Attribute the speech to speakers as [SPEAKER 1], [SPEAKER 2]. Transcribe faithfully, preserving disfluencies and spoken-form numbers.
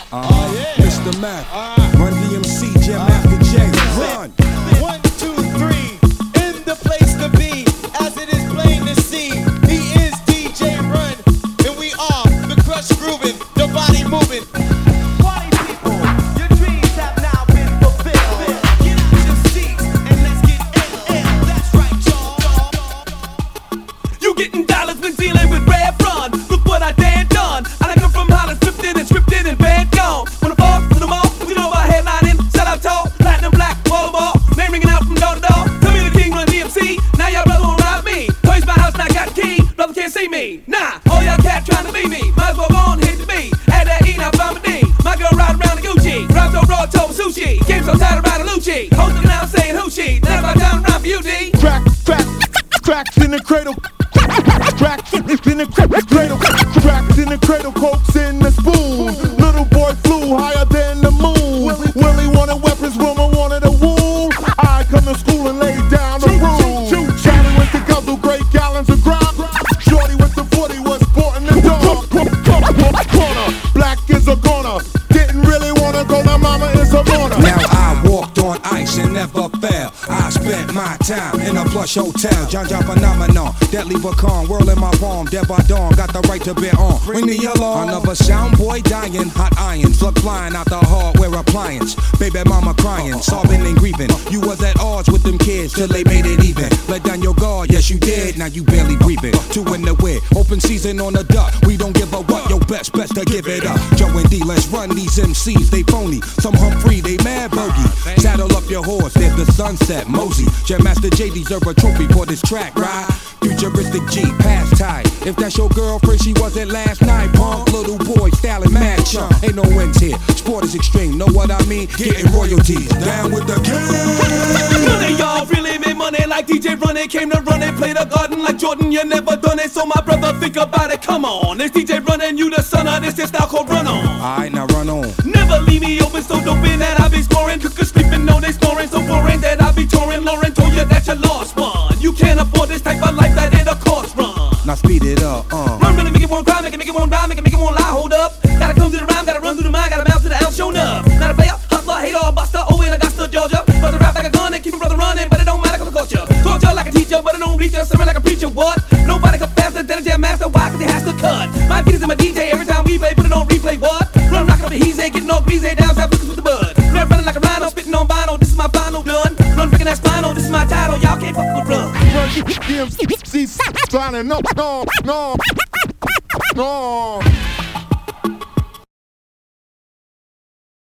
[SPEAKER 1] Uh, yeah. Mister Mac, uh, Run D M C, Jam uh, Master J, run.
[SPEAKER 2] One, two, three, in the place to be, as it is plain to see. He is D J Run, and we are the crush grooving, the body moving. Party people, your dreams have now been fulfilled. Get out your seats and let's get ill, ill. That's right, y'all.
[SPEAKER 3] You getting dollars when dealing with Red Run. Look what I done done. I done come from Holland, stripped in and stripped in and band gone. When I'm off to the mall, we know about headlining. Shout out tall, platinum black, wall ball. Name ringing out from door to door. Tell me the king Run D M C. Now y'all brother won't rob me. Toys my house, now I got the key. Brother can't see me. Nah, all y'all cat trying to be me. Might as well go on, hit the beat. Add that E, now find my D. My girl ride around the Gucci. Rhymes so raw, toe sushi. Game so tired of riding Lucci. Hoes looking out saying who she. Now about time to rhyme for you, D.
[SPEAKER 4] Crack, crack, cracks in the cradle. Cracks in the cradle. Cracks in the cradle, cokes in the spoon. Little boy flew higher than the moon. Willie wanted weapons, Wilma wanted a wound. I come to school and lay down the rule. Charlie with the guzzle, great gallons of grime. Shorty with the forty was sporting the dog. Corner, black is a goner. Didn't really wanna go, my mama is a mourner.
[SPEAKER 1] Now I walked on ice and never fell. I spent my time in a plush hotel. John John phenomenon, deadly pecan, whirl in my palm. Dead by dawn, got the right to be on. Ring the alarm. Another sound boy dying, hot iron, slug flying out the hardware appliance. Baby mama crying, sobbing and grieving. You was at odds with them kids till they made it even. Let down your guard, yes you did. Now you barely breathing. Two in the way, open season on the duck. We don't give a what. Your best, best to give it up. Joe and D, let's run these M Cs. They phony, some Humphrey, they mad bogey. Saddle up your horse, there's the sunset. Mosey, Jam Master J deserve a trophy for this track, right? Futuristic G, past tie. If that's your girlfriend, she wasn't last night. Punk, little boy, styling mad chump. Ain't no ends here. Sport is extreme, know what I mean? Getting royalties. Down with the game.
[SPEAKER 3] None of y'all really made money like D J Run. It came to run and play the garden like Jordan. You never done it, so my brother, think about it. Come on, it's D J Run and you the son of this. This style called Run On.
[SPEAKER 1] Alright, now run on.
[SPEAKER 3] Never leave me open, so dope in that I be scoring. Cookers sleeping, no they snoring, so boring that I be touring. Lauren told you that you lost one. You can't afford this type of life that it a cost run.
[SPEAKER 1] Now speed it up, uh.
[SPEAKER 3] Run, really make it one cry, make it, make it one rhyme, make it, make it one lie. Hold up, gotta come to the rhyme, gotta run through the mind, gotta bounce to the ounce, show enough. Not a player, hustler, hater, or buster. Oh, in Augusta, Georgia. Brother rap like a gun and keep a brother running, but it don't matter cause I culture. Torture like a teacher, but it don't reach us. Sermon like a preacher, what? Nobody can faster than a jam master. Why? Cause he has to cut. My beat is in my D J every time we play, put it on replay, what? Run, rockin' up the he's ain't getting no greasy down, south with the bud. Run, running like a rhino, spitting on vinyl. This is my final done. Run, freaking that spinal. This is my title. Y'all can't fuck with run.
[SPEAKER 4] D M C signing, no, no, no, no.